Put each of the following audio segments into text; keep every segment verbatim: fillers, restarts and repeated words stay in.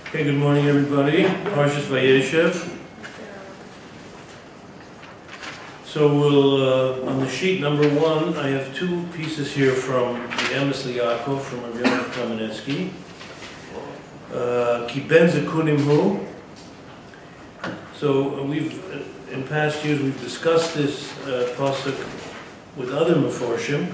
Okay, good morning everybody. Parshas Vayeshev. So we'll, uh, on the sheet number one, I have two pieces here from the Emes Yaakov from Rabbi Yochanan Kamenetsky. Ki ben zekunim hu. So we've, in past years, we've discussed this uh, pasuk with other meforshim,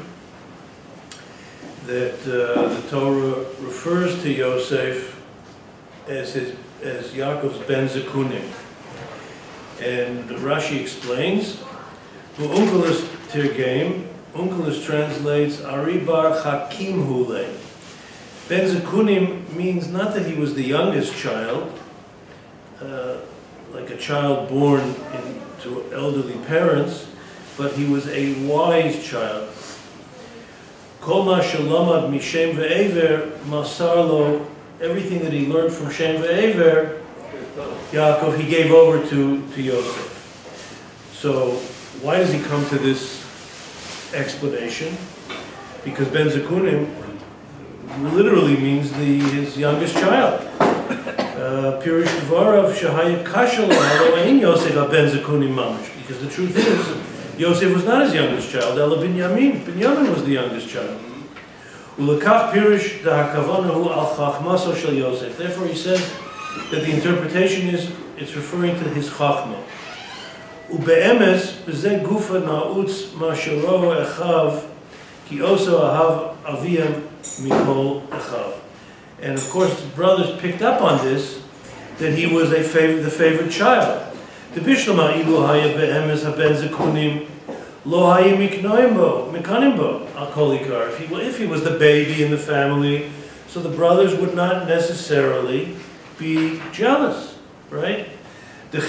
that uh, the Torah refers to Yosef as his, as Yaakov's ben zekunim, and Rashi explains. Unkelos tirgem, Unkelos translates Ari bar Hakim hule. Ben zekunim means not that he was the youngest child, uh, like a child born in, to elderly parents, but he was a wise child. Kol ma shelamad mishem ve'ever masar lo. Everything that he learned from Shem ve'ever, Yaakov, he gave over to, to Yosef. So why does he come to this explanation? Because ben zekunim literally means the, his youngest child. Pirush dvarav shehaya kasha lo ein Yosef ben zekunim mamash. Because the truth is, Yosef was not his youngest child. Ela Binyamin. Binyamin was the youngest child. Ulekach pirush dahakavanahu al chachmaso shel Yosef. Therefore, he says that the interpretation is it's referring to his chachma. Ube'emes b'zeh gufa na'utz ma'shero echav ki oso ahav aviyam mikol echav. And of course, the brothers picked up on this, that he was a favorite, the favorite child. The bishlama ilu haya be'emes haben zekunim lo haya miknoimbo mikanimbo akolikar. If he if he was the baby in the family, so the brothers would not necessarily be jealous, right? Because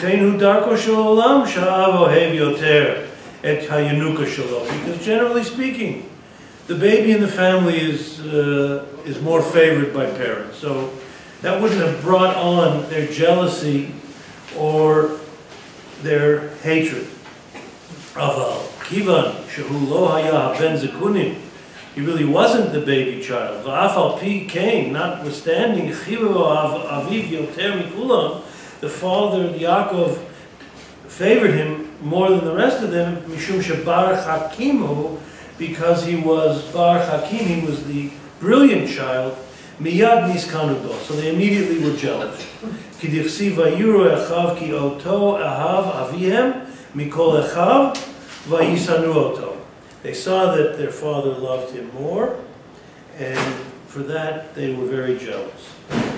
generally speaking, the baby in the family is uh, is more favored by parents. So that wouldn't have brought on their jealousy or their hatred. Aval kivan shehu lo haya ben zekunim. He really wasn't the baby child. Va'afal pi came, notwithstanding chivu aviv yoter mikulam. The father, Yaakov, favored him more than the rest of them, mishum shebar hakimu, because he was bar hakim, he was the brilliant child, miyad niskanubo. So they immediately were jealous. Ki dichsi vayuru echav ki oto ahav avihem mikol echav vayisanu oto. They saw that their father loved him more, and for that they were very jealous.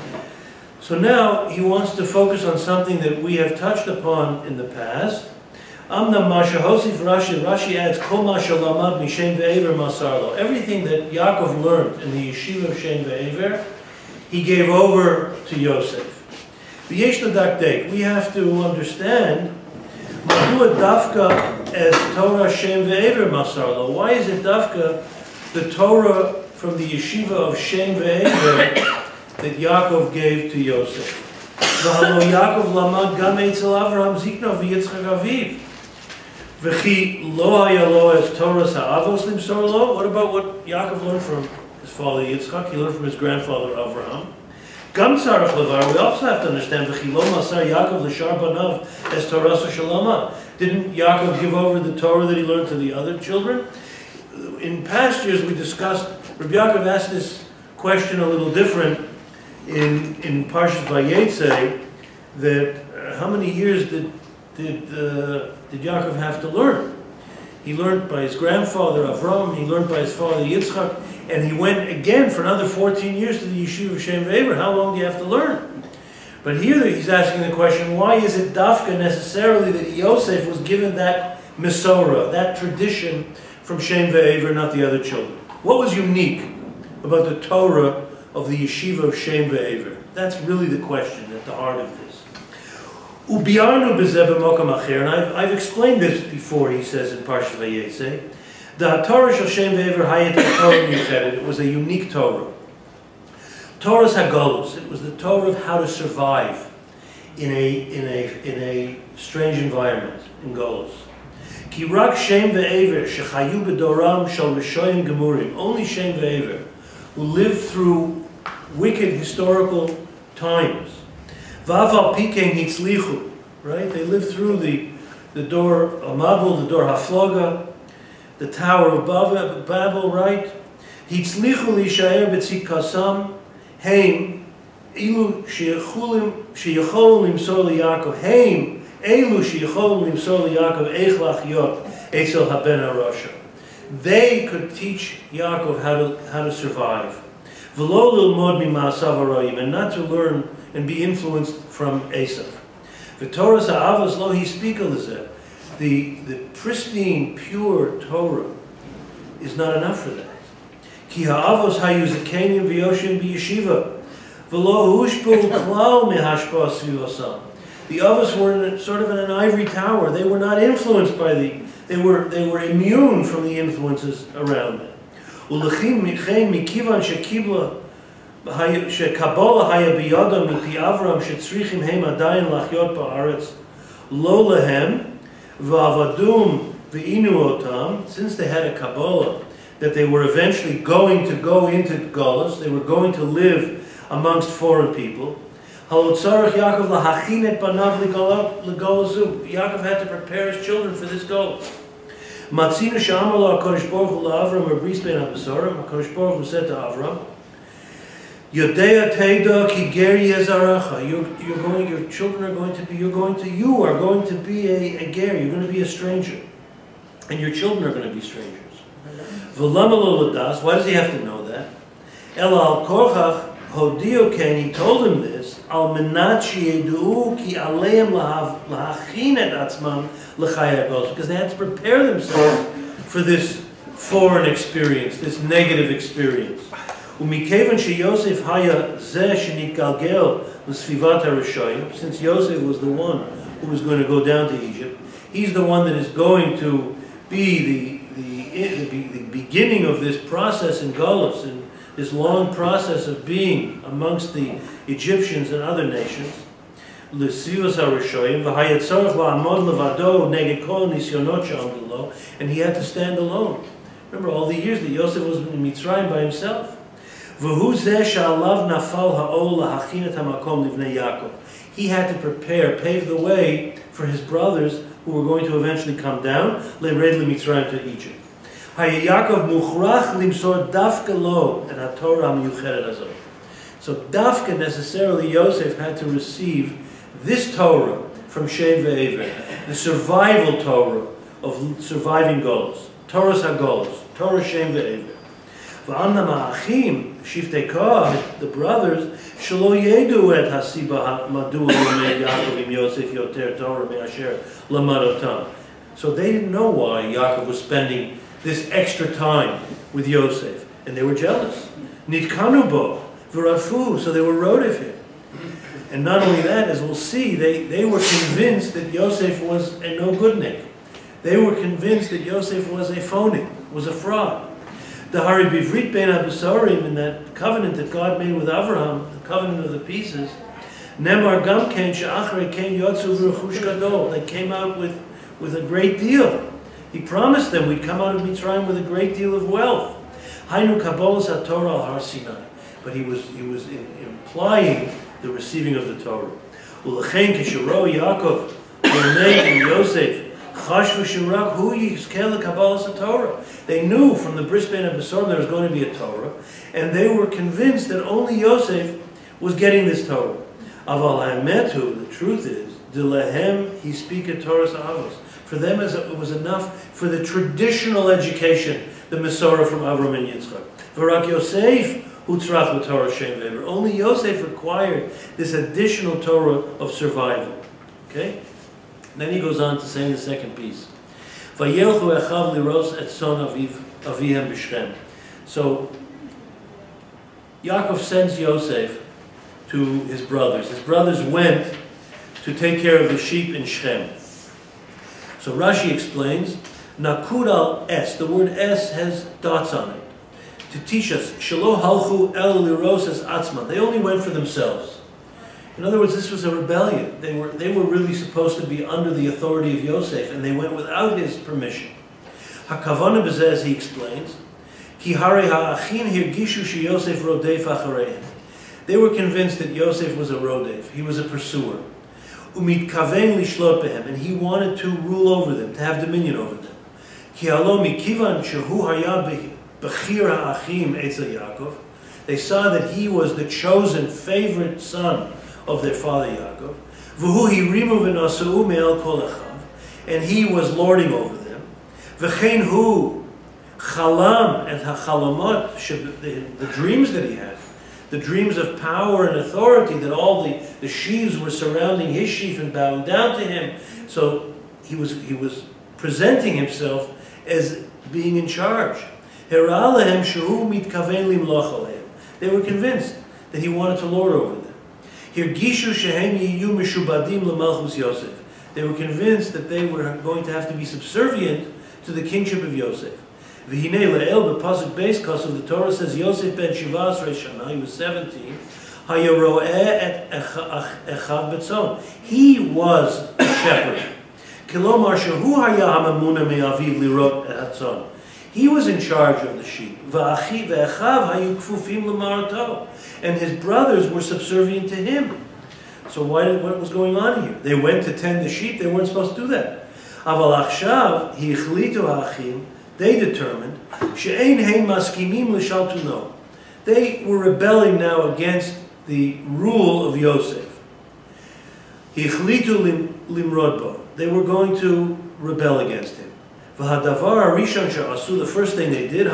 So now he wants to focus on something that we have touched upon in the past. Amna mashahosif Rashi, Rashi adds kol mashalamad mishem ve'ever masarlo. Everything that Yaakov learned in the yeshiva of Shem ve'ever, he gave over to Yosef. V'yesh l'dakdek, we have to understand madua dafka as Torah Shem ve'ever masarlo. Why is it dafka the Torah from the yeshiva of Shem ve'ever that Yaakov gave to Yosef? V'halo Yaakov lamad gam eitzel Avraham zikna v'yitzchak aviv. V'chi lo haya lo es Torah ha'avos limsor lo. What about what Yaakov learned from his father Yitzchak? He learned from his grandfather Avraham. Gam tzarech levar. We also have to understand v'chi lo masar Yaakov l'shar banav es Torah shalama. Didn't Yaakov give over the Torah that he learned to the other children? In past years we discussed, Rabbi Yaakov asked this question a little different in in Parshas Vayetze, that uh, how many years did did uh, did Yaakov have to learn? He learned by his grandfather Avram, he learned by his father Yitzchak, and he went again for another fourteen years to the yeshiva of Shem ve'ever. How long do you have to learn? But here he's asking the question, why is it dafka necessarily that Yosef was given that Mesorah, that tradition from Shem ve'ever, not the other children? What was unique about the Torah of the yeshiva of Shem ve'ever? That's really the question at the heart of this. Ubiarnu b'zeh b'mokam acher, and I've, I've explained this before, he says in Parshas Vayetze. The Torah shel Shem ve'ever hayet Torah miuchedet. It was a unique Torah. Torah's Hagolus. It was the Torah of how to survive in a in a in a strange environment in Golus. Ki rak Shem ve'ever shechayu b'doram shel rishoyim gemurim. Only Shem ve'ever, who lived through wicked historical times. Va'afal pikein hitzlichu, right? They lived through the, the door of Mabul, the door Hafloga, the Tower of Babel, Babel, right? Hitzlichu lishaer b'tzikasam heim ilu sheyecholim limsor liYaakov heim elu sheyecholim limsor liYaakov eich lachyot etzel haben harasha. They could teach Yaakov how to how to survive, v'lo lilmod mima'asav haroyim, and not to learn and be influenced from Esav. V'Torah ha'avos lo hispika lezeh. The the pristine, pure Torah is not enough for that. Ki ha'avos hayu zakenim v'yoshin b'yeshiva, v'lo hushpu klal mehashpa svivosam. The avos were in, sort of in an ivory tower. They were not influenced by the. They were they were immune from the influences around them. Ulechim michein mikivan shekibla shekabola haya biyada mipi Avram shetzrichim heim adayin lachyot ba'aretz lo lehem v'avadum v'inu otam. Since they had a Kabbalah that they were eventually going to go into Golus, they were going to live amongst foreign people. Halotzarach Yaakov lahachin et banav legolazu. Yaakov had to prepare his children for this goal. Matzinu she'amar HaKadosh Baruch Hu la'Avram Abris ben Abasorim. HaKadosh Baruch Hu said to Avram, Yodea teida ki ger yezaracha. You're you're going. Your children are going to be. You're going to. You are going to be a, a ger. You're going to be a stranger, and your children are going to be strangers. V'lama lo ladas. Why does he have to know that? Ela al korchach. Hodioken, he told him this, al menat sheyedu ki aleim lahachin et atzmam l'chayei haGolus, because they had to prepare themselves for this foreign experience, this negative experience. Umikevan sheyosef haya zeh shenitgalgel l'svivat harishayim, since Yosef was the one who was going to go down to Egypt, he's the one that is going to be the the, the, the beginning of this process in Golus, and this long process of being amongst the Egyptians and other nations. And he had to stand alone. Remember all the years that Yosef was in Mitzrayim by himself. He had to prepare, pave the way for his brothers who were going to eventually come down, to Egypt. Yaakov mukhrach limsor dafka lo and haTorah miyuchedet hazot. So dafka necessarily Yosef had to receive this Torah from Shem ve'Ever, the survival Torah of surviving Golus, Torah's haGolus, Torah Shem ve'Ever. V'amna ma'achim shiftei koach, the brothers, shelo yedu et hasiba madu limei Yaakov im Yosef yoter Torah me'asher lamad otam. So they didn't know why Yaakov was spending this extra time with Yosef, and they were jealous. Nitkanu bo v'rafu, so they were rodef him. And not only that, as we'll see, they, they were convinced that Yosef was a no-goodnik. They were convinced that Yosef was a phony, was a fraud. The Hari Bivrit ben Abasorim, in that covenant that God made with Avraham, the covenant of the pieces, Nemar gam ken she'achrei ken yotzu v'rechush gadol. They came out with, with a great deal. He promised them we'd come out of Mitzrayim with a great deal of wealth. Hainu Kabbalas HaTorah al Har Sinai. But he was he was in, implying the receiving of the Torah. Ulechein kisharo Yaakov Yonei Yosef chashvu shirak hu yizkel Kabbalas HaTorah. They knew from the Bris Ben Abasorim there was going to be a Torah, and they were convinced that only Yosef was getting this Torah. Aval ha'emetu, the truth is, dilehem he speaketh Torah's avos. For them, it was enough for the traditional education, the Masorah from Avram and Yitzchak. V'rak Yosef utzrach b'Torah Shem ve'Ever. Only Yosef required this additional Torah of survival. Okay? Then he goes on to say in the second piece, Vayelchu echav liros et son aviv avihem b'Shchem. So Yaakov sends Yosef to his brothers. His brothers went to take care of the sheep in Shechem. So Rashi explains, Nakud al es, the word es has dots on it, to teach us, Shelo halchu el liros es atzma. They only went for themselves. In other words, this was a rebellion. They were, they were really supposed to be under the authority of Yosef, and they went without his permission. Hakavana b'zeh, he explains, Ki harei ha'achin hirgishu she Yosef rodef achareim. They were convinced that Yosef was a rodev, he was a pursuer. Umitkaven lishlot behem, and he wanted to rule over them, to have dominion over them. Ki halo mikivan shehu haya bechir ha'achim etzel Yaakov. They saw that he was the chosen favorite son of their father Yaakov. V'hu hirimu v'nosau me'el kol achav, and he was lording over them. V'chein hu chalam et hachalamot, the, the dreams that he had, the dreams of power and authority, that all the, the sheaves were surrounding his sheaf and bowing down to him. So he was, he was presenting himself as being in charge. They were convinced that he wanted to lord over them. They were convinced that they were going to have to be subservient to the kingship of Yosef. The Torah says Yosef ben Shivas Reshana, he was seventeen. He was a shepherd. He was in charge of the sheep. And his brothers were subservient to him. So why did, what was going on here? They went to tend the sheep, they weren't supposed to do that. They determined, they were rebelling now against the rule of Yosef. They were going to rebel against him. The first thing they did,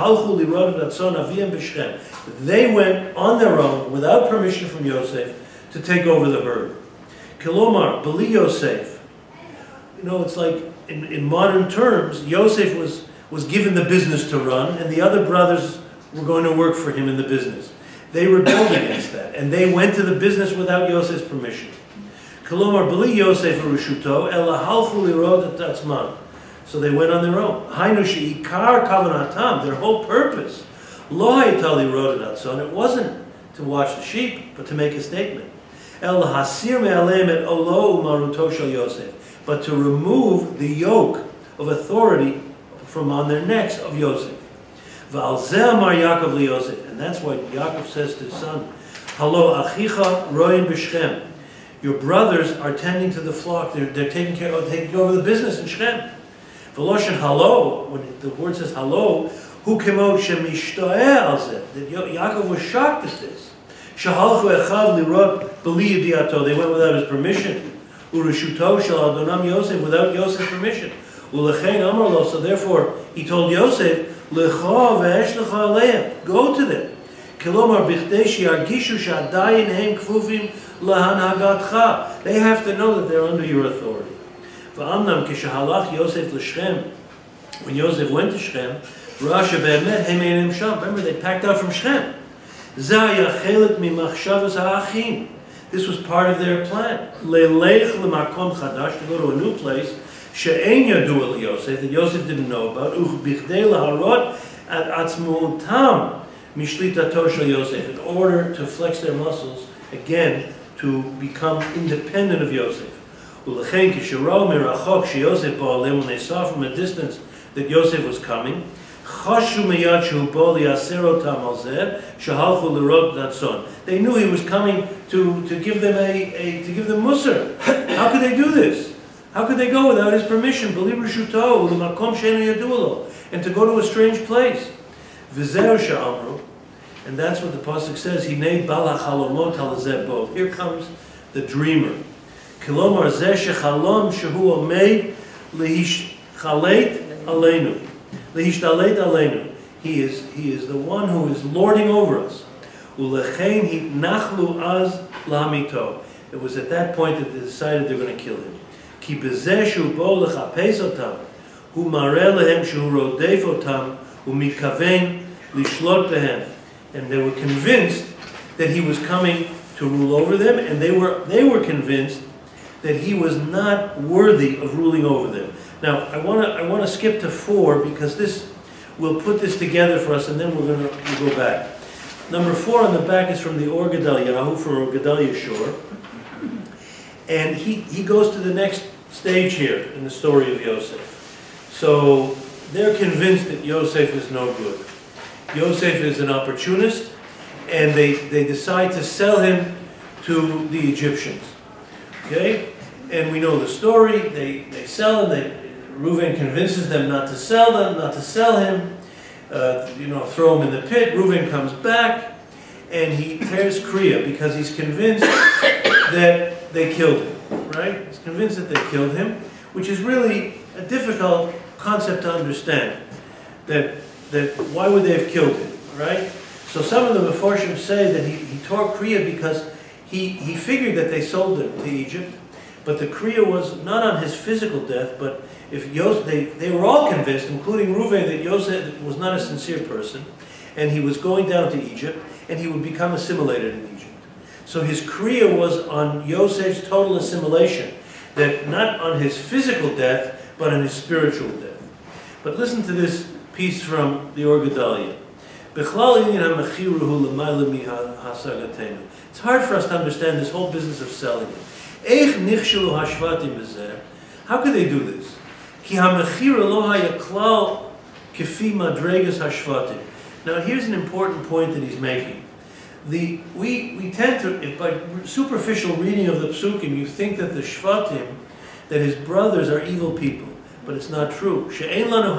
they went on their own, without permission from Yosef, to take over the herd. Kilomar, Beli Yosef. You know, it's like, in, in modern terms, Yosef was, was given the business to run, and the other brothers were going to work for him in the business. They rebelled against that, and they went to the business without Yosef's permission. Kilomar, Beli Yosef Rushuto, Ela halchu lirod et atzman. So they went on their own. Hainu she'ikar kavanatam, their whole purpose, lo hayta lirod et atzon, it wasn't to watch the sheep, but to make a statement. El hasir me'aleim et olo umaruto shel Yosef, but to remove the yoke of authority from on their necks of Yosef. V'al zeh amar Yaakov li Yosef, and that's why Yaakov says to his son, Halo achicha roin b'Shechem. Your brothers are tending to the flock. They're, they're taking care of, taking over the business in Shechem. V'loshen halo, when the word says halo, hu kemo shemishtoeh al zeh. That Yaakov was shocked at this. Shahalchu echav lirot b'li yediato. They went without his permission. Urushuto shel Adonam Yosef, without Yosef's permission. Ulechein amar lo. So therefore, he told Yosef, Lecha ve'esh lecha aleim. Go to them. Kilomar b'chdei she'argishu she'adayin hem kfufim lahanhagatcha. They have to know that they're under your authority. V'amnam kishahalach Yosef l'Shechem. When Yosef went to Shechem, Rasha be'emet hem einim sham. Remember, they packed out from Shechem. Zaya chelik mimachshavas ha'achim. This was part of their plan. Le'lech l'makom chadash, to go to a new place. She'ein yadu el Yosef, that Yosef didn't know about. Uchbichdei laharot at atzmutam mishlitato shel Yosef, in order to flex their muscles again to become independent of Yosef. Ulechein kishiro mirachok sheYosef ba'alem, when they saw from a distance that Yosef was coming, chashu miyad shehu bo liyaserotam al zeh shehalchu lirot datzon. They knew he was coming to to give them a, a to give them musar. How could they do this? How could they go without his permission? And to go to a strange place. And that's what the pasuk says. Here comes the dreamer. He is, he is the one who is lording over us. It was at that point that they decided they're going to kill him. And they were convinced that he was coming to rule over them, and they were they were convinced that he was not worthy of ruling over them. Now, I want to I want to skip to four, because this we'll put this together for us, and then we're going to we'll go back. Number four on the back is from the Or Gedaliahu, from Or Gedalia Shor. And he, he goes to the next stage here in the story of Yosef. So they're convinced that Yosef is no good. Yosef is an opportunist, and they, they decide to sell him to the Egyptians. Okay? And we know the story. They, they sell him. They, Reuven convinces them not to sell them, not to sell him. Uh, you know, throw him in the pit. Reuven comes back, and he tears Kriya because he's convinced that they killed him. Right? He's convinced that they killed him, which is really a difficult concept to understand. That that why would they have killed him? Right? So some of the Mefarshim say that he, he tore Kriya because he he figured that they sold him to Egypt. But the Kriya was not on his physical death, but if Yosef, they, they were all convinced, including Reuven, that Yosef was not a sincere person, and he was going down to Egypt, and he would become assimilated in Egypt. So his Kriya was on Yosef's total assimilation, that not on his physical death, but on his spiritual death. But listen to this piece from the Or Gedalia. It's hard for us to understand this whole business of selling it. How could they do this? Now here's an important point that he's making. The, we, we tend to, if by superficial reading of the Psukim, you think that the Shvatim, that his brothers are evil people. But it's not true. We have no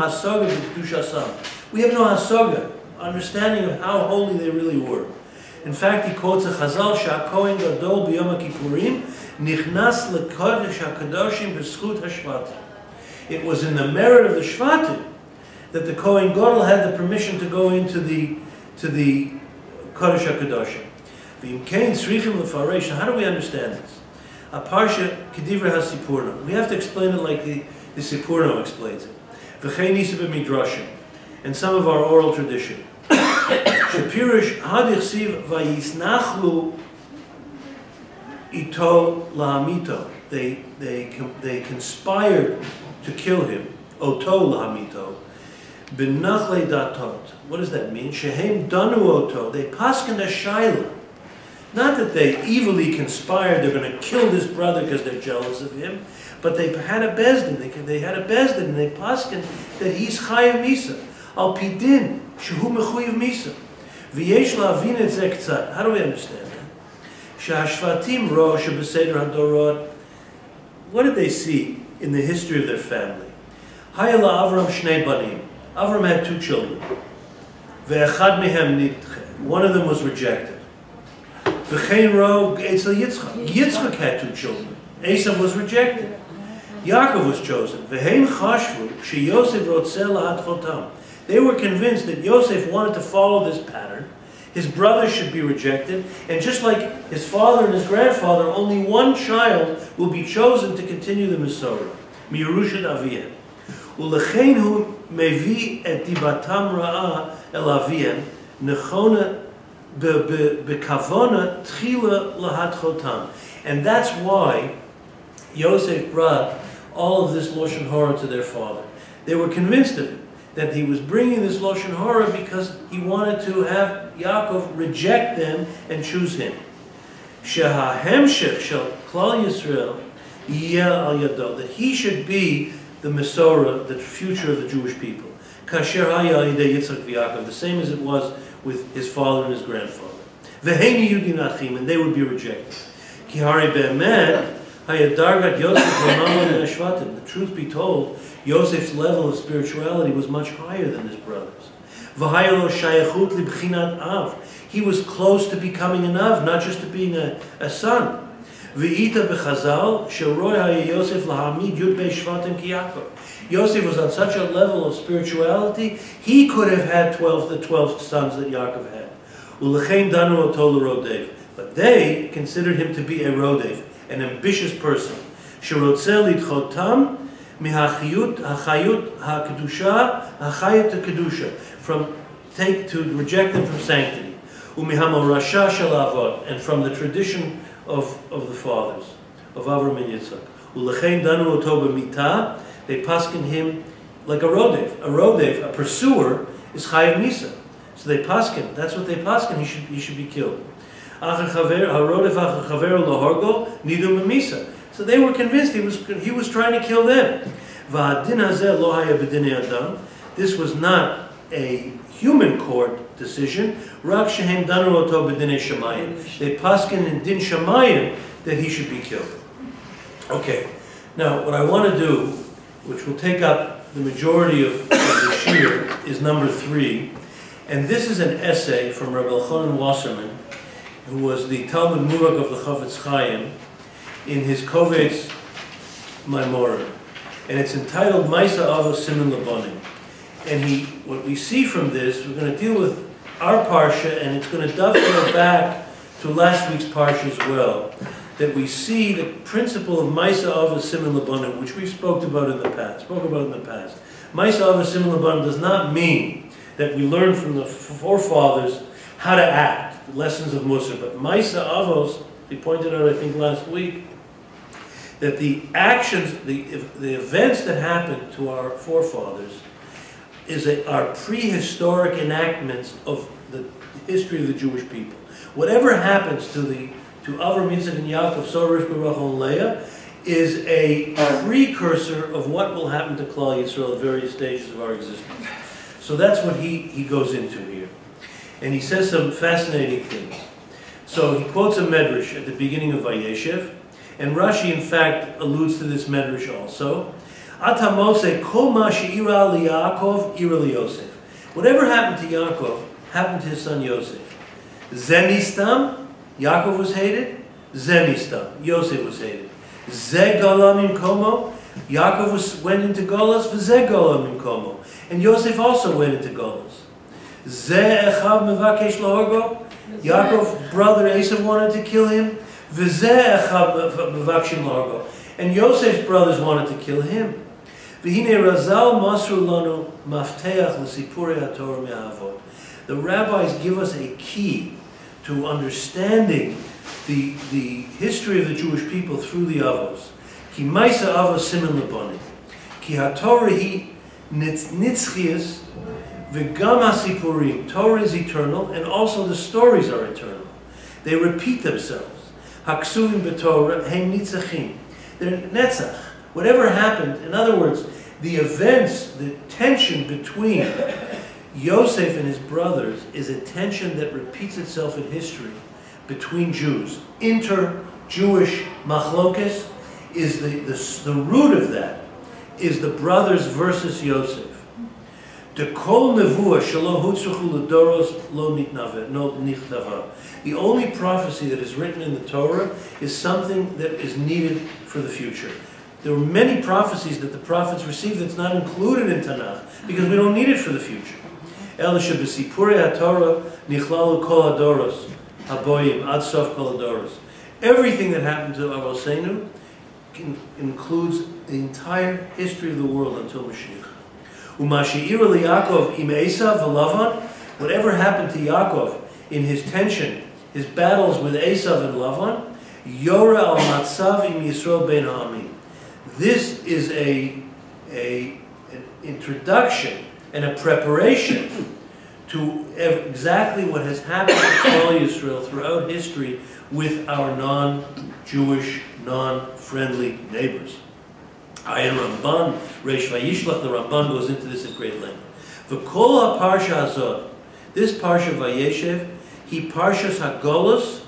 hasaga, understanding of how holy they really were. In fact, he quotes a Chazal, Sha'kohen Gadol b'Yom HaKippurim, Nichnas lekodesh HaKadoshim b'schut HaShvatim. It was in the merit of the Shvatim that the Kohen Gadol had the permission to go into the to the Kodesh HaKadoshim. V'im kein tzrichim lefaresh. How do we understand this? A parsha kedivra hasipurno. We have to explain it like the the Sipurno explains it. V'chein nisa b'midrashim, and some of our oral tradition. Shapirish hadichsiv vayisnachlu ito lahamito. They they they conspired to kill him. Oto lahamito. B'nachle datot. What does that mean? Shehem danu oto. They paskin a shaila. Not that they evilly conspired. They're going to kill this brother because they're jealous of him. But they had a bezdin. They they had a bezdin, and they paskin that he's chayav misa. Al pidin shehu mechuyev misa. V'yesh la'avin et zeh k'tzat. How do we understand that? Shehashvatim ro shebeseder hadorot. What did they see in the history of their family? Hayala Avram shnei banim. Avram had two children. Ve'echad mehem nidche. One of them was rejected. V'chein ro etzel Yitzchak. Yitzchak had two children. Esav was rejected. Yaakov was chosen. V'heim chashvu sheyosef rotzeh lahat chotam. They were convinced that Yosef wanted to follow this pattern. His brothers should be rejected, and just like his father and his grandfather, only one child will be chosen to continue the Masorah. Miyerushat Aviyah. Ulechein hu mevi et dibatam ra'a el Aviyah nechona bekavona tchila lahat chotam. And that's why Yosef brought all of this Lashon Hara to their father. They were convinced of it, that he was bringing this Lashon Hara because he wanted to have Yaakov reject them and choose him. Shehahemshech shel Klal Yisrael yeh al yado, that he should be the Masorah, the future of the Jewish people. Kasher haya yidei Yitzchak v'Yaakov, the same as it was with his father and his grandfather. V'heini yudim achim, and they would be rejected. Ki hari be'emet hayadargat Yosef v'mamon ha'shvatim. The truth be told, Yosef's level of spirituality was much higher than his brothers. V'hayalo shayachut libchinat av. He was close to becoming an av, not just to being a, a son. V'ita b'chazal sheroy haya Yosef lahamid yud be'shvatim ki Yaakov. Yosef was on such a level of spirituality, he could have had twelve, the twelve sons that Yaakov had. U'lechein danu oto l'rodev. But they considered him to be a rodev, an ambitious person. Sherotzeh lidchotam mihachiyut hachayut hakedusha hachayut kedusha, from take to reject them from sanctity. Umihamo rasha shalavot, and from the tradition of of the fathers of Avram and Yitzchak. Ulechein danu oto b'mita. They paskin him like a rodev. A rodev, a pursuer, is chayav misa. So they paskin. That's what they paskin. He should he should be killed. So they were convinced he was he was trying to kill them. This was not a human court decision. Rak shehem danu oto b'dinei shamayim. They paskin in din shamayim that he should be killed. Okay, now what I want to do, which will take up the majority of, of the shir, is number three. And this is an essay from Rabbi Elchanan Wasserman, who was the Talmud Muvak of the Chofetz Chaim, in his Kovetz Maimorim. And it's entitled Maisa Avos Siman Labonim. And he, what we see from this, we're going to deal with our Parsha, and it's going to dovetail back to last week's Parsha as well, that we see the principle of Maisa Avos Siman Labonim, which we spoke about in the past, spoke about in the past. Maisa Avos Siman Labonim does not mean that we learn from the forefathers how to act, lessons of Musa, but Maisa Avos, he pointed out, I think, last week, that the actions, the, the events that happened to our forefathers is a, are prehistoric enactments of the history of the Jewish people. Whatever happens to the to Avram, Yitzchak, and Yaakov, Sarah, Rivka, Rachel, and Leah, is a precursor of what will happen to Klal Yisrael at various stages of our existence. So that's what he, he goes into here. And he says some fascinating things. So he quotes a medrash at the beginning of Vayeshev, and Rashi, in fact, alludes to this medrash also. Ata Moshe kol ma she'ira li Yaakov ira li Yosef. Whatever happened to Yaakov happened to his son Yosef. Zenistam, Yaakov was hated. Zenistam, Yosef was hated. Ze galam im komo, Yaakov was, went into Golos. V'ze galam im komo, and Yosef also went into Golos. Ze echav mevakesh lahorgo, Yaakov's brother Esav wanted to kill him. V'ze echav mevakshim lahorgo, and Yosef's brothers wanted to kill him. V'hine razal masru lanu mafteach l'sipurei haTorah me'avot. The rabbis give us a key to understanding the, the history of the Jewish people through the Avos. Ki maisa avos siman labonim. Ki haTorah hi nitzchias v'gam hasipurim. Torah is eternal, and also the stories are eternal. They repeat themselves. Haksuvim b'Torah heim nitzachim. They're netzach. Whatever happened, in other words, the events, the tension between Yosef and his brothers is a tension that repeats itself in history between Jews. Inter-Jewish machlokes is the, the, the root of that, is the brothers versus Yosef. The kol nevuah shelo hutzruchu ledoros lo nichtava. The only prophecy that is written in the Torah is something that is needed for the future. There were many prophecies that the prophets received that's not included in Tanakh because we don't need it for the future. Elisha b'sipurei haTorah nichlalu kol hadoros haboyim ad sof kol hadoros. Everything that happened to Avosenu includes the entire history of the world until Mashiach. Umashi'ira liYaakov im Esav v'Lavan. Whatever happened to Yaakov in his tension, his battles with Esav and Lavan, Yora al matzav im Yisrael ben ha'amim. This is a, a, an introduction and a preparation to exactly what has happened to Klal Yisrael throughout history with our non-Jewish, non-friendly neighbors. Ayin Ramban, Reish Vayishlach, the Ramban goes into this at great length. V'kol ha-parsha hazot, this parsha Vayeshev, he parshas hagolos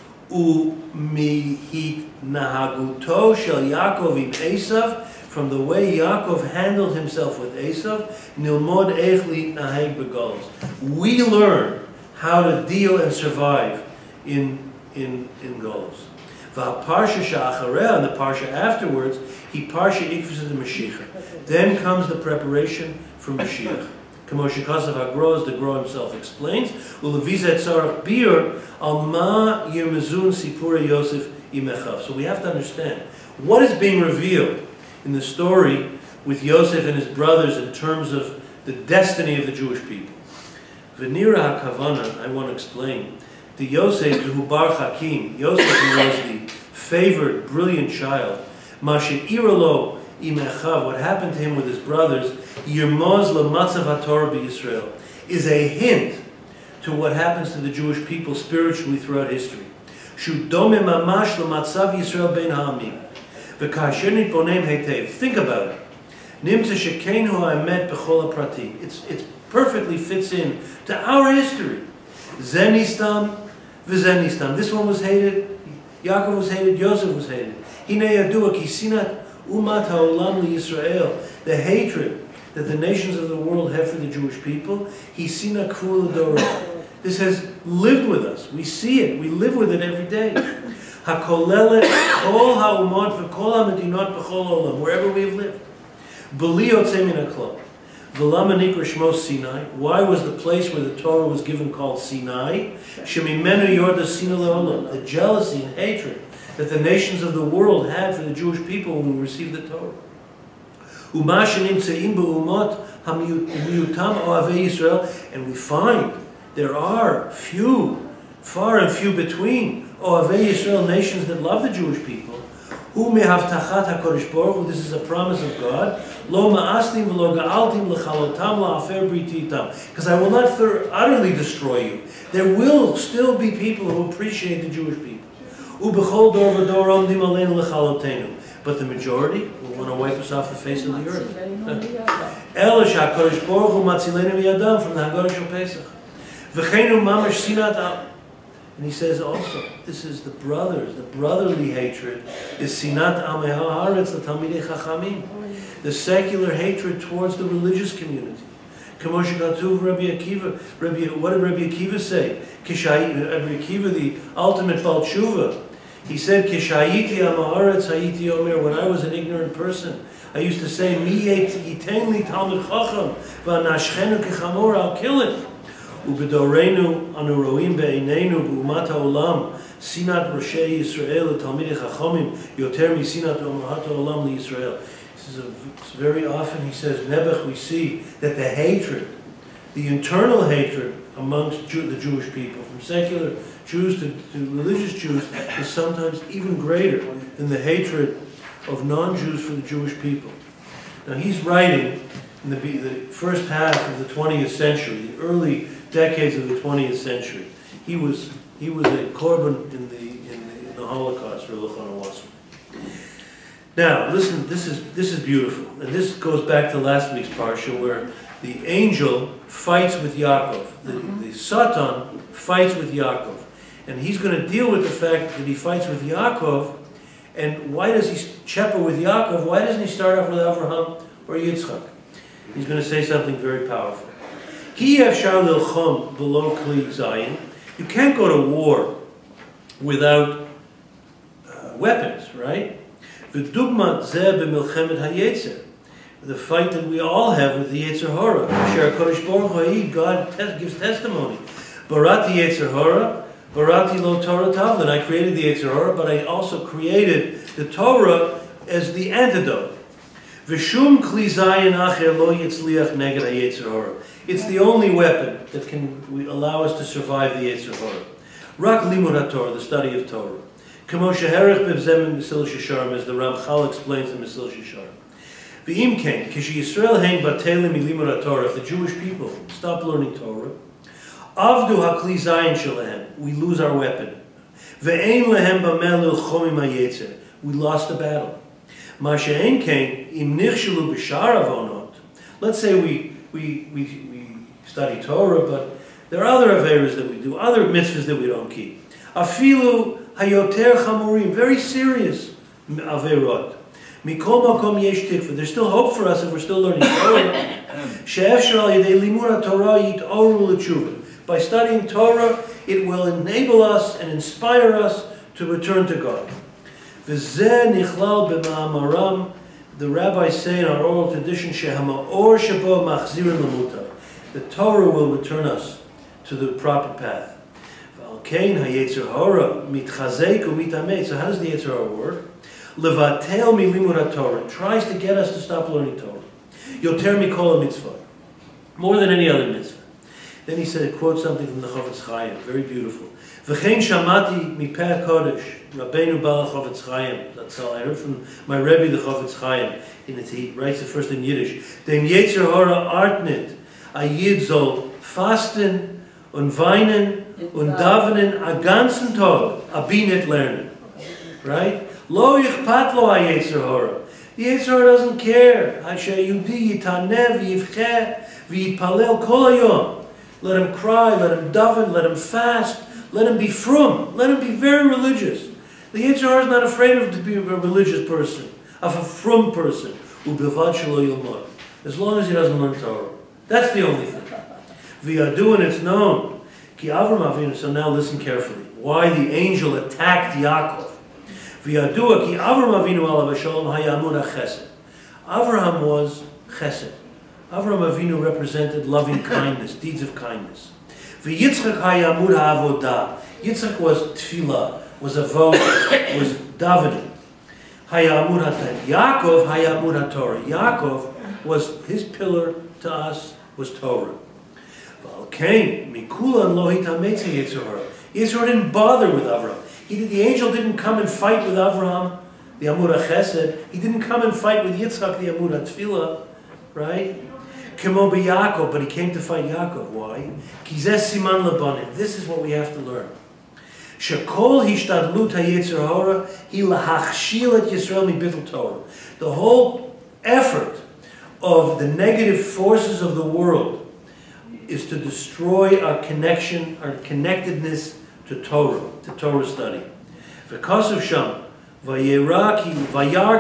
u'mihit nahaguto shel Yaakov im Esav, from the way Yaakov handled himself with Esav, nilmod eich litnaheg begolos. We learn how to deal and survive in in in Golos. V'parsha sha'achareh, and the parsha afterwards, he parsha ikfus the Mashiach. Then comes the preparation for Mashiach. Kamo shekasav haGro, the Gro himself explains. Uleviza tzarach bir al ma yirmezun sipurei Yosef imechav. So we have to understand what is being revealed in the story with Yosef and his brothers in terms of the destiny of the Jewish people. V'nira hakavana, I want to explain. The Yosef, the Hubar Hakim, Yosef who was the favored, brilliant child, Mashe Iralo Imechav, what happened to him with his brothers, Yirmoz L'matzav HaTorah B'Yisrael, is a hint to what happens to the Jewish people spiritually throughout history. Shu dome mamash l'matzav Yisrael ben ha'amim. V'kasher nitbonem heitev. Think about it. Nimtza shekeinu ha'emet b'chol ha'prati. It's, it's perfectly fits in to our history. Zenistam, v'zenistam. This one was hated, Yaakov was hated, Yosef was hated. Hinei yadua ki sinat umat ha'olam liYisrael. The hatred that the nations of the world have for the Jewish people, hi sinat k'ful l'dorah. This has lived with us. We see it. We live with it every day. HaKolelet kol ha'umot v'kol ha'medinot b'chol olam, wherever we have lived. B'li yotzei min ha'klal. V'lama nikra shmo Sinai. Why was the place where the Torah was given called Sinai? Shemimenu yorda sina le'olam. The jealousy and hatred that the nations of the world had for the Jewish people when we received the Torah. Uma shenimtzeim b'umot ha'miyutam ohavei Yisrael. And we find there are few, far and few between ohavei Yisrael, nations that love the Jewish people. Hu mehavtachat HaKadosh Baruch Hu. This is a promise of God. Lo ma'astim v'lo ga'altim l'chalotam la'afer brititam. Because I will not utterly destroy you. There will still be people who appreciate the Jewish people. U b'chol dor v'dor omdim aleinu l'chalotenu. But the majority will want to wipe us off the face of the earth. Ela sha'Hakadosh Baruch Hu matzilenu miyadam, from the Haggadah Shel Pesach. V'cheinu mamash sinat al. And he says also, this is the brothers, the brotherly hatred is sinat amei haaretz l'talmidei chachamim, the secular hatred towards the religious community. Kamo shekatuv Rabbi Akiva, Rabbi, what did Rabbi Akiva say? Kishai, Rabbi Akiva, the ultimate Baal Tshuva, he said, Kishayiti am haaretz hayiti omer, when I was an ignorant person, I used to say, Mi yitein li talmid chacham, v'anashchenu kechamor, I'll kill it. Ubedorenu anu roim be'einenu b'umat ha'olam sinat roshei Yisrael talmidei chachamim yoter mi sinat umat ha'olam liYisrael. This is a, very often he says, Nebuch, we see that the hatred, the internal hatred amongst Jew, the Jewish people, from secular Jews to, to religious Jews, is sometimes even greater than the hatred of non-Jews for the Jewish people. Now he's writing in the, the first half of the twentieth century, the early decades of the twentieth century. He was he was a korban in the in the, in the Holocaust, Reb Elchanan Wasserman. Now, listen, this is this is beautiful, and this goes back to last week's parsha, where the angel fights with Yaakov. The, the Satan fights with Yaakov, and he's going to deal with the fact that he fights with Yaakov. And why does he chepper with Yaakov? Why doesn't he start off with Avraham or Yitzchak? He's going to say something very powerful. You can't go to war without uh, weapons, right? The fight that we all have with the Yetzer Hara. God gives testimony. Barati Yetzer Hara, Barati lo Torah Tavlin. I created the Yetzer Hara, but I also created the Torah as the antidote. V'shum kli zayin acher lo yitzliach neged ha-Yetzer Hara. It's the only weapon that can allow us to survive the Yetzer Hara. Rak limud ha-Torah, the study of Torah. Kamo sheherech bevzem in Mesil Shisharim, as the Ramchal explains in Mesil Shisharim. V'im ken, kishi Yisrael hein batelim milimud ha-Torah, if the Jewish people stop learning Torah, avdu ha-kli zayin shelehem, we lose our weapon. Ve'ein lehem b'meh lilchomim ha-Yetzer, we lost the battle. Let's say we, we, we, we study Torah, but there are other averas that we do, other mitzvahs that we don't keep. Afilu hayoter chamurim, very serious averot. Mikol makom yesh tikva. There's still hope for us if we're still learning Torah. She'efshar al yedei limud Torah yitoru l'tshuva. By studying Torah, it will enable us and inspire us to return to God. The rabbis say in our oral tradition, the Torah will return us to the proper path. So how does the Yetzer Hara work? It tries to get us to stop learning Torah. More than any other mitzvah. Then he said, quote something from the Chofetz Chaim, very beautiful. V'chein shamati mipeh kodesh, Rabbeinu Baal Chofetz Chaim. That's all I heard from my Rebbe, the Chofetz Chaim. And he writes it first in Yiddish. Dem Yetzer Hara artnet, a Yid soll fasten und weinen und davenen a ganzen Tag, a binet lernen. Right? Lo yichpat lo ha Yetzer Hara. The Yetzer Hara doesn't care. Asher Yudi yitanev yivcheh V'yitpalel kol hayom. Let him cry, let him daven, let him fast, let him be frum, let him be very religious. The Yetzer Hara is not afraid of to be a religious person, of a frum person. U'bilvad shelo yilmod. As long as he doesn't learn Torah. That's the only thing. V'yadu, and it's known. Ki Avram Avinu, so now listen carefully. Why the angel attacked Yaakov. V'yadu, ki Avram Avinu alav hashalom hayamun ha'chesed. Avraham was chesed. Avram Avinu represented loving kindness, deeds of kindness. V'yitzchak hayamud ha'avodah. Yitzchak was tefillah, was avodah, was davening. Hayamud ha'torah. Yaakov hayamud ha'torah. Yaakov was his pillar to us was Torah. V'alkein mikulan lo hitametze Yetzer Hara. Yetzer Hara didn't bother with Avraham. He did, the angel didn't come and fight with Avraham, the Amud HaChesed. He didn't come and fight with Yitzchak, the Amud HaTfilah, right? Kemo b'Yaakov, but he came to fight Yaakov. Why? Ki zeh siman labanim. This is what we have to learn. Shekol hishtadlut haYetzer Hara hi lahachshil et Yisrael mibittul Torah. The whole effort of the negative forces of the world is to destroy our connection, our connectedness to Torah, to Torah study. V'kasav sham vayera ki vayar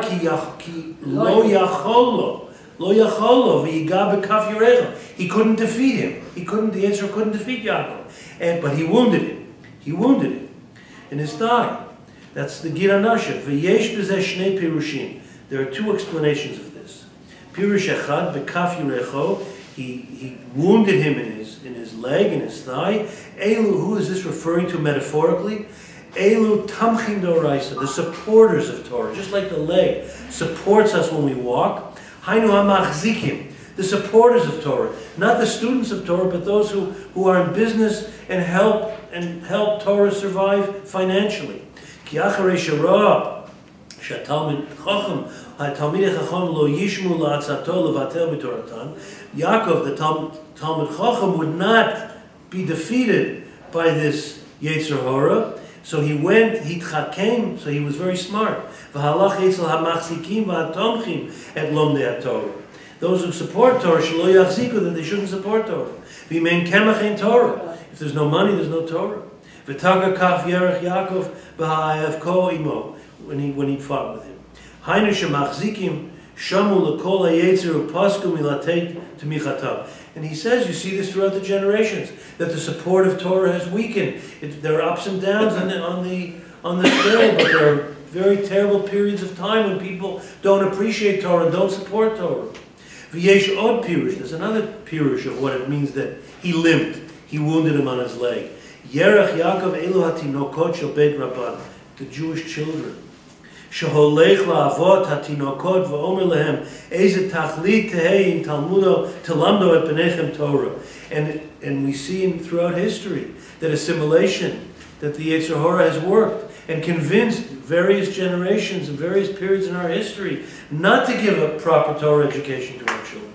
ki lo yacholo lo yacholo v'yiga b'kaf yirecha. He couldn't defeat him. He couldn't. The Yetzer Hara couldn't defeat Yaakov, and but he wounded him. He wounded him in his thigh. That's the Gira Nasha. V'yesh b'zeh shnei pirushim. There are two explanations of this. Pirush echad b'kaf yirecho. He he wounded him in his in his leg, in his thigh. Elu, who is this referring to metaphorically? Elu tamchim doraisa, the supporters of Torah, just like the leg supports us when we walk. Hainu hamachzikim, the supporters of Torah, not the students of Torah, but those who, who are in business and help and help Torah survive financially. Ki acharei shara shatalmid chacham hatalmidei chacham lo yishmu la'atzato levatel mitoratan. Yaakov, the Talmud Chacham, would not be defeated by this Yetzer Hara. So he went, he tchakem, so he was very smart. V'halach etzel hamachzikim v'hatomchim et lomdei haTorah. Those who support Torah, shelo yachziku, that they shouldn't support Torah. V'mein kemach ein Torah. If there's no money, there's no Torah. V'taga kaf yerech Yaakov v'ha'avko imo, when he when he fought with him. Hainu shemachzikim shamu lekol ha'yetzer upasku milateit tmichatav. And he says, you see this throughout the generations, that the support of Torah has weakened. It, there are ups and downs on the, on the on the scale, but there are very terrible periods of time when people don't appreciate Torah and don't support Torah. V'yesh od pirush. There's another pirush of what it means that he limped. He wounded him on his leg. Yerach Yaakov elu hatinokot shel beit Rabban, the Jewish children. Sheholech la'avot hatinokot v'omer lehem eze tachlit tehei im talmudo telamdo et penechem Torah. And and we see in, throughout history that assimilation, that the Yetzer Hara has worked and convinced various generations and various periods in our history not to give a proper Torah education to our children.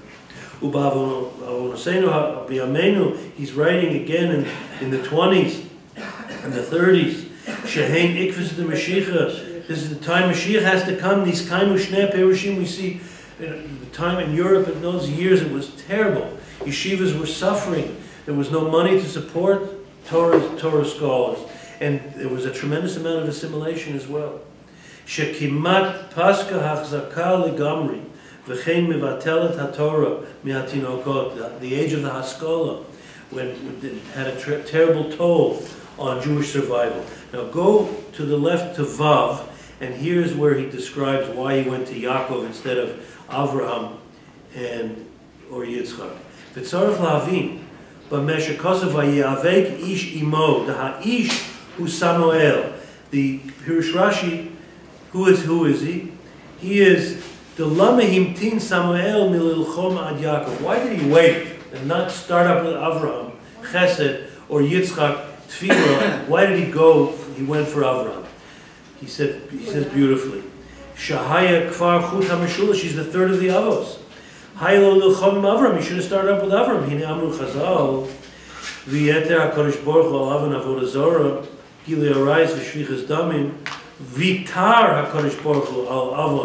He's writing again in, in the twenties and the thirties. Shehein ikvis de Mashiach. This is the time Mashiach has to come. These kaimu shnei perushim, we see in the time in Europe in those years, it was terrible. Yeshivas were suffering. There was no money to support Torah, Torah scholars. And there was a tremendous amount of assimilation as well. Shekimat paska hachzaka legamri v'chein mevatelet haTorah mihatinokot. The age of the Haskalah, when it had a ter terrible toll on Jewish survival. Now go to the left to Vav, and here's where he describes why he went to Yaakov instead of Avraham and or Yitzchak. V'tzarech la'avin b'meshakasav v'yavek ish imo, the ha'ish hu Samuel. The Pirush Rashi, who is who is he? He is the lamehim tin Samuel mililchom ad Yaakov. Why did he wait and not start up with Avraham, Chesed, or Yitzchak, Tefillah? Why did he go? He went for Avraham. He said, he says beautifully, Shahaya kfar chut hameshula. She's the third of the avos. Haylo lilchom Avraham. He should have started up with Avraham. Hine amru Chazal, v'yeter HaKadosh Baruch Hu al avan avodah zarah, gilui arayis v'shvichas damim, vitar HaKadosh Baruch Hu al avon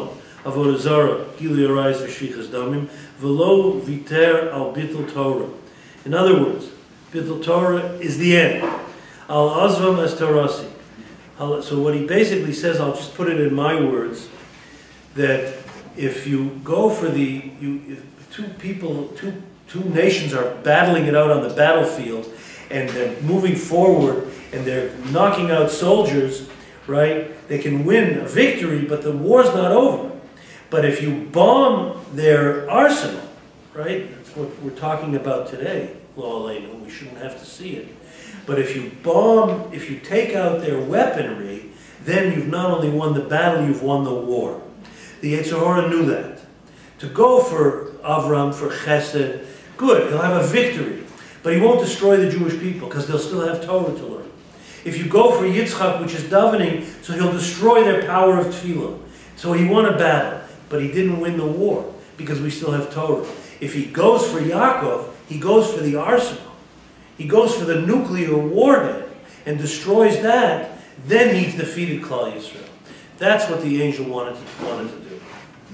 avodah zarah, gilui arayos v'shfichas damim, v'lo viter al bittul Torah. In other words, bittul Torah is the end. Al azvam as torasi. So what he basically says, I'll just put it in my words, that if you go for the, you, if two people, two, two nations are battling it out on the battlefield, and they're moving forward, and they're knocking out soldiers, right? They can win a victory, but the war's not over. But if you bomb their arsenal, right? That's what we're talking about today, Lo Aleinu. We shouldn't have to see it. But if you bomb, if you take out their weaponry, then you've not only won the battle, you've won the war. The Yetzer Hara knew that. To go for Avram, for Chesed, good, he'll have a victory. But he won't destroy the Jewish people, because they'll still have Torah to learn. If you go for Yitzchak, which is davening, so he'll destroy their power of tefillah. So he won a battle, but he didn't win the war, because we still have Torah. If he goes for Yaakov, he goes for the arsenal. He goes for the nuclear warhead and destroys that, then he's defeated Klal Yisrael. That's what the angel wanted to, wanted to do.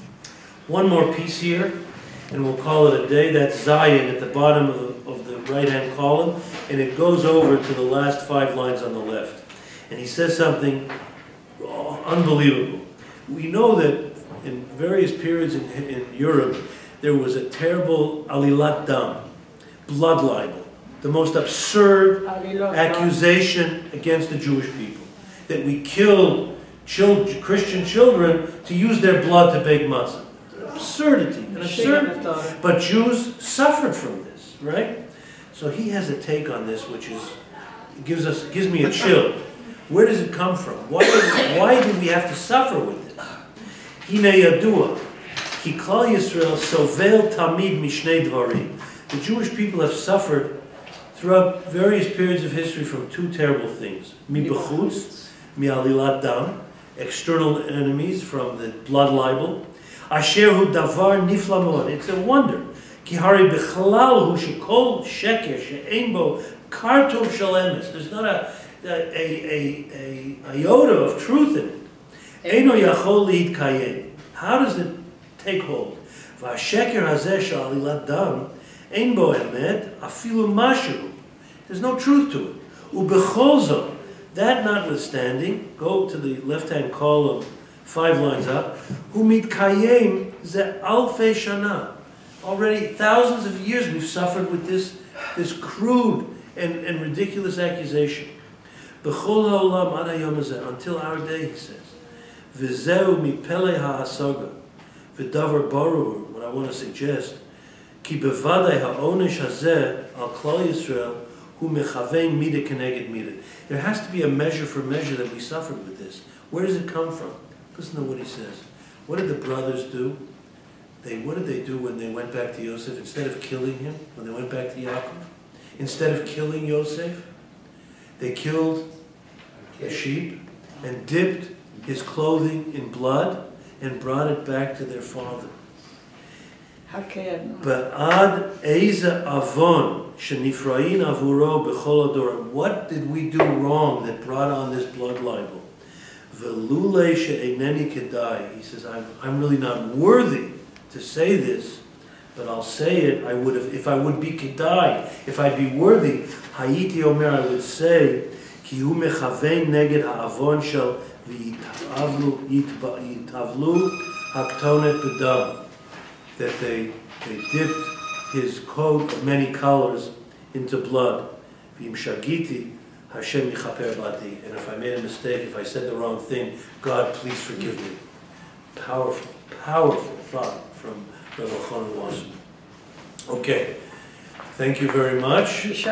One more piece here, and we'll call it a day. That's Zion at the bottom of the, of the right-hand column, and it goes over to the last five lines on the left. And he says something oh, unbelievable. We know that in various periods in, in Europe, there was a terrible alilat dam, blood libel. The most absurd accusation against the Jewish people. That we killed children, Christian children to use their blood to bake matzah. Absurdity. An absurdity. But Jews suffered from this, right? So he has a take on this which is, gives us, gives me a chill. Where does it come from? Why did, why did we have to suffer with this? Hine yadua, ki Klal Yisrael sovel tamid mishnei dvarim. The Jewish people have suffered throughout various periods of history from two terrible things. Mi b'chutz, mi alilat dam, external enemies from the blood libel. Asher hu davar nifla mod. It's a wonder. Ki hari b'chalal hu shekol sheker she'ein bo kartov shel emes. There's not a, a, a, a, a iota of truth in it. Eino yachol lihitkayem. How does it take hold? V'asheker hazeh shel alilat dam ein bo emet afilu mashu. There's no truth to it. Ubechol zot, that notwithstanding, go to the left-hand column, five lines up. Hu mitkayem ze alfei shana. Already thousands of years we've suffered with this, this crude and, and ridiculous accusation. Bechol haolam ad hayom hazeh, until our day, he says. V'zeu mipelei ha'asaga. V'davar baruh, what I want to suggest, ki bevadei ha'onish hazeh al Klal Yisrael hu mechavein mida keneged mida. There has to be a measure for measure that we suffered with this. Where does it come from? Listen to what he says. What did the brothers do? They, what did they do when they went back to Yosef? Instead of killing him, when they went back to Yaakov, instead of killing Yosef, they killed a sheep and dipped his clothing in blood and brought it back to their father. Ba'ad eiza avon shenifrayin avuro b'chol ador. What did we do wrong that brought on this blood libel? Velule she'eineni kedai. He says, I'm, I'm really not worthy to say this, but I'll say it. I would have, if I would be kedai, if I'd be worthy, hayiti omer, I would say, ki hu mechavein neged ha'avon shel v'yitavlu yitavlu haktonet b'dam. That they, they dipped his coat of many colors into blood. V'im shagiti, Hashem yichaper bati. And if I made a mistake, if I said the wrong thing, God, please forgive me. Powerful, powerful thought from Rebbe Elchanan Wasserman. Okay, thank you very much.